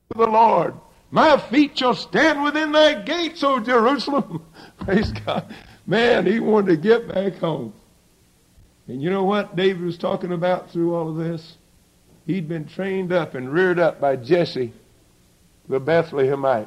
the Lord. My feet shall stand within thy gates, O Jerusalem. Praise God. Man, he wanted to get back home. And you know what David was talking about through all of this? He'd been trained up and reared up by Jesse, the Bethlehemite.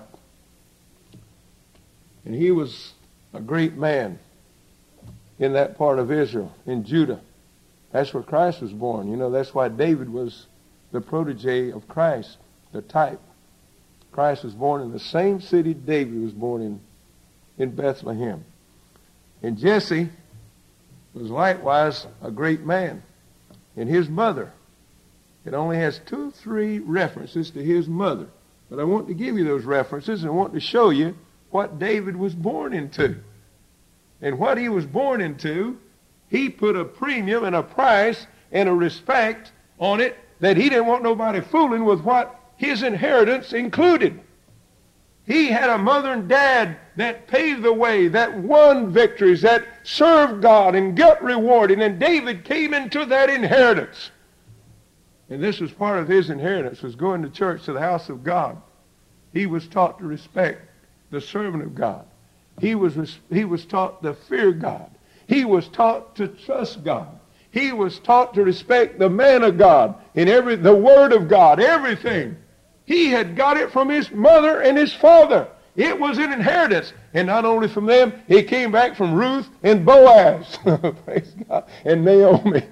And he was a great man in that part of Israel, in Judah. That's where Christ was born. You know, that's why David was the protege of Christ, the type. Christ was born in the same city David was born in Bethlehem. And Jesse was likewise a great man. And his mother, it only has 2 or 3 references to his mother. But I want to give you those references and I want to show you what David was born into. And what he was born into, he put a premium and a price and a respect on it that he didn't want nobody fooling with what his inheritance included. He had a mother and dad that paved the way, that won victories, that served God and got rewarded. And David came into that inheritance. And this was part of his inheritance, was going to church, to the house of God. He was taught to respect the servant of God. He was taught to fear God. He was taught to trust God. He was taught to respect the man of God and the word of God, everything. He had got it from his mother and his father. It was an inheritance. And not only from them, it came back from Ruth and Boaz. Praise God. And Naomi,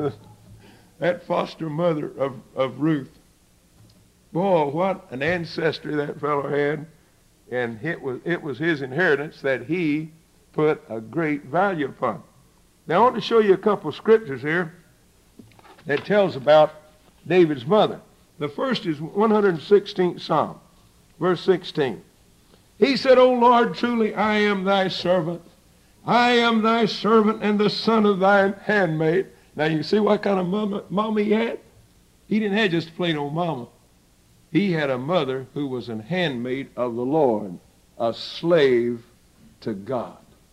that foster mother of Ruth. Boy, what an ancestry that fellow had. And it was his inheritance that he put a great value upon. Now I want to show you a couple of scriptures here that tells about David's mother. The first is 116th Psalm, verse 16. He said, O Lord, truly I am thy servant. I am thy servant and the son of thine handmaid. Now you see what kind of mama he had? He didn't have just a plain old mama. He had a mother who was an handmaid of the Lord, a slave to God.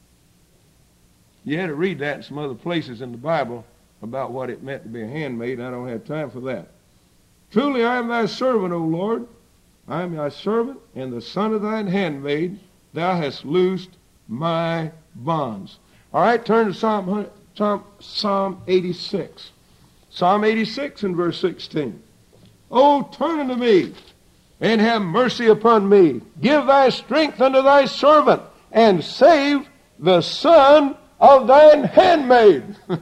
You had to read that in some other places in the Bible about what it meant to be a handmaid. I don't have time for that. Truly I am thy servant, O Lord. I am thy servant and the son of thine handmaid. Thou hast loosed my bonds. All right, turn to Psalm 86. Psalm 86 and verse 16. O turn unto me and have mercy upon me. Give thy strength unto thy servant and save the son of thine handmaid.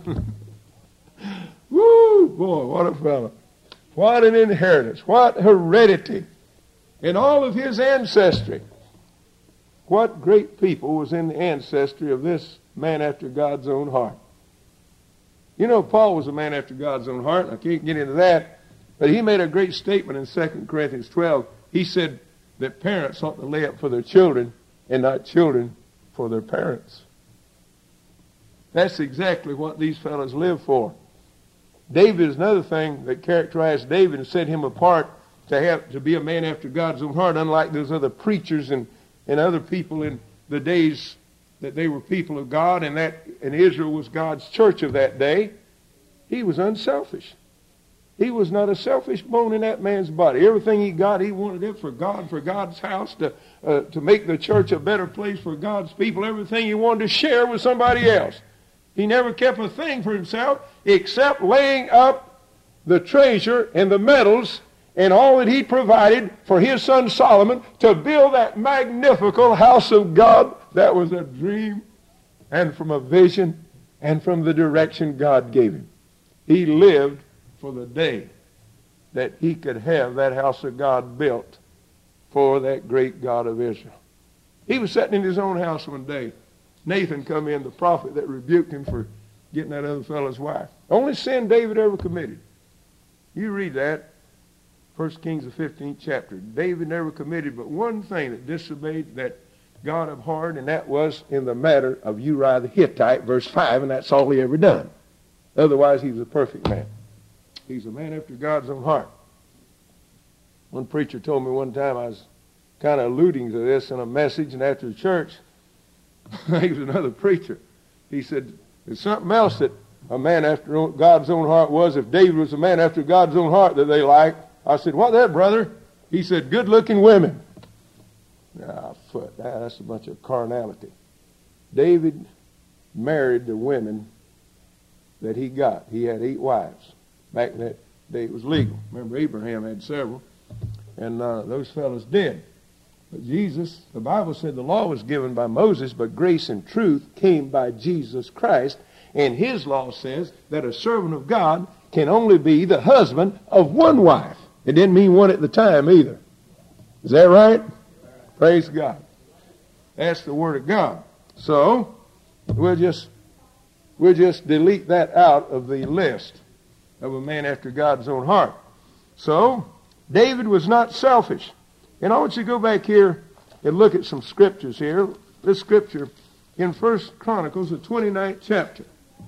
Woo, boy, what a fellow. What an inheritance. What heredity. In all of his ancestry. What great people was in the ancestry of this man after God's own heart. You know, Paul was a man after God's own heart. I can't get into that. But he made a great statement in 2 Corinthians 12. He said that parents ought to lay up for their children and not children for their parents. That's exactly what these fellows live for. David is another thing that characterized David and set him apart to be a man after God's own heart, unlike those other preachers and other people in the days that they were people of God and Israel was God's church of that day. He was unselfish. He was not a selfish bone in that man's body. Everything he got, he wanted it for God, for God's house, to make the church a better place for God's people. Everything he wanted to share with somebody else. He never kept a thing for himself except laying up the treasure and the metals and all that he provided for his son Solomon to build that magnificent house of God. That was a dream and from a vision and from the direction God gave him. He lived for the day that he could have that house of God built for that great God of Israel. He was sitting in his own house one day. Nathan come in, the prophet that rebuked him for getting that other fellow's wife. Only sin David ever committed. You read that, 1 Kings the 15th chapter. David never committed but one thing that disobeyed, that God abhorred, and that was in the matter of Uriah the Hittite, verse 5, and that's all he ever done. Otherwise, he was a perfect man. He's a man after God's own heart. One preacher told me one time, I was kind of alluding to this in a message, and after the church, he was another preacher. He said, there's something else that a man after God's own heart was. If David was a man after God's own heart that they liked. I said, what that, brother? He said, good-looking women. That's a bunch of carnality. David married the women that he got. He had 8 wives. Back in that day, it was legal. Remember, Abraham had several, and those fellows did. But Jesus, the Bible said the law was given by Moses, but grace and truth came by Jesus Christ. And his law says that a servant of God can only be the husband of one wife. It didn't mean one at the time either. Is that right? Praise God. That's the Word of God. So, we'll just delete that out of the list of a man after God's own heart. So, David was not selfish. And I want you to go back here and look at some scriptures here. This scripture in 1 Chronicles, the 29th chapter.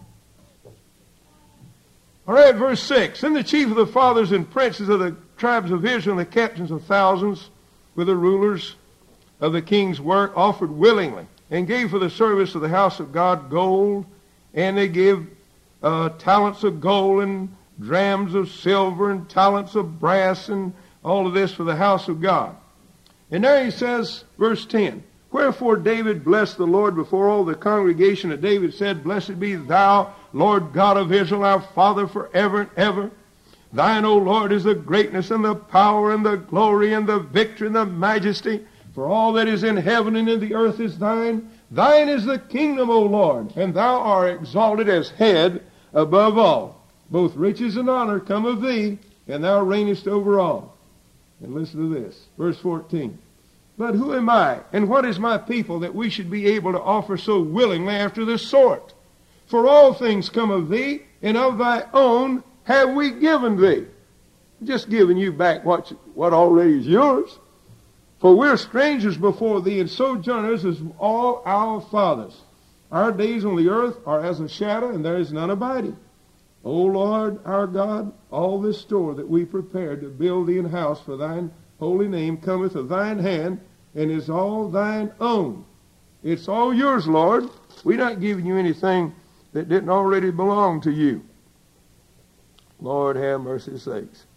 All right, verse 6. Then the chief of the fathers and princes of the tribes of Israel and the captains of thousands with the rulers of the king's work offered willingly and gave for the service of the house of God gold, and they gave talents of gold and drams of silver and talents of brass and all of this for the house of God. And there he says, verse 10, wherefore David blessed the Lord before all the congregation, and David said, blessed be thou, Lord God of Israel, our Father, forever and ever. Thine, O Lord, is the greatness and the power and the glory and the victory and the majesty. For all that is in heaven and in the earth is thine. Thine is the kingdom, O Lord, and thou art exalted as head above all. Both riches and honor come of thee, and thou reignest over all. And listen to this, verse 14. But who am I, and what is my people, that we should be able to offer so willingly after this sort? For all things come of thee, and of thy own have we given thee. Just giving you back what already is yours. For we're strangers before thee, and sojourners as all our fathers. Our days on the earth are as a shadow, and there is none abiding. O Lord, our God, all this store that we prepared to build thee an house for thine holy name cometh of thine hand, and is all thine own. It's all yours, Lord. We're not giving you anything that didn't already belong to you. Lord, have mercy sakes.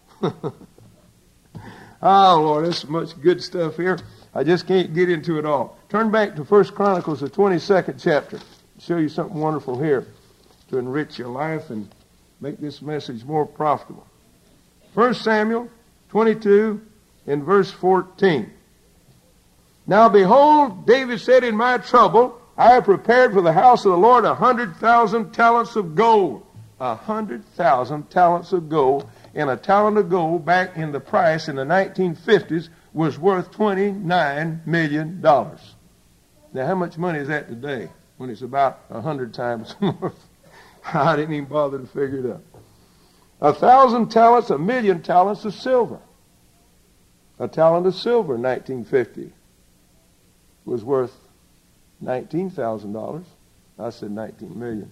Oh, Lord, there's so much good stuff here. I just can't get into it all. Turn back to 1 Chronicles, the 22nd chapter. I'll show you something wonderful here to enrich your life and make this message more profitable. 1 Samuel 22 and verse 14. Now behold, David said, in my trouble, I have prepared for the house of the Lord 100,000 talents of gold. 100,000 talents of gold. And a talent of gold back in the price in the 1950s was worth $29 million. Now, how much money is that today when it's about 100 times more? I didn't even bother to figure it out. 1,000 talents, 1,000,000 talents of silver. A talent of silver in 1950 was worth $19,000. I said 19 million.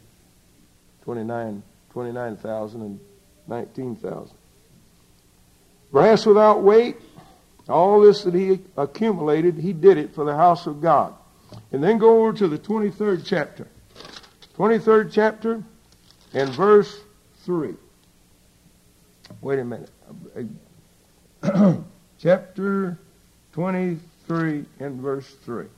29,000 and 19,000. Brass without weight, all this that he accumulated, he did it for the house of God. And then go over to the 23rd chapter. 23rd chapter and verse 3. Wait a minute. Chapter 23 and verse 3.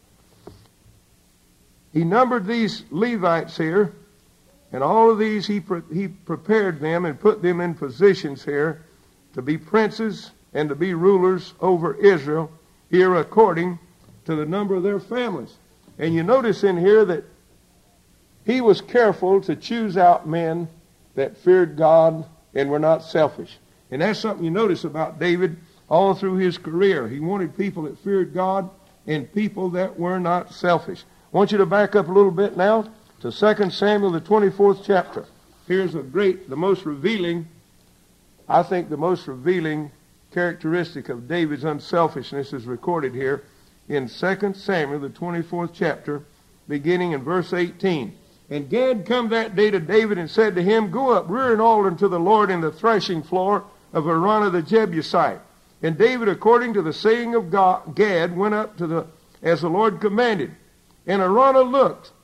He numbered these Levites here, and all of these he prepared them and put them in positions here to be princes and to be rulers over Israel here according to the number of their families. And you notice in here that he was careful to choose out men that feared God and were not selfish. And that's something you notice about David all through his career. He wanted people that feared God and people that were not selfish. I want you to back up a little bit now to 2 Samuel, the 24th chapter. Here's the most revealing characteristic of David's unselfishness is recorded here in 2 Samuel, the 24th chapter, beginning in verse 18. And Gad come that day to David and said to him, go up, rear an altar unto the Lord in the threshing floor of Araunah the Jebusite. And David, according to the saying of Gad, went up as the Lord commanded. And Araunah looked,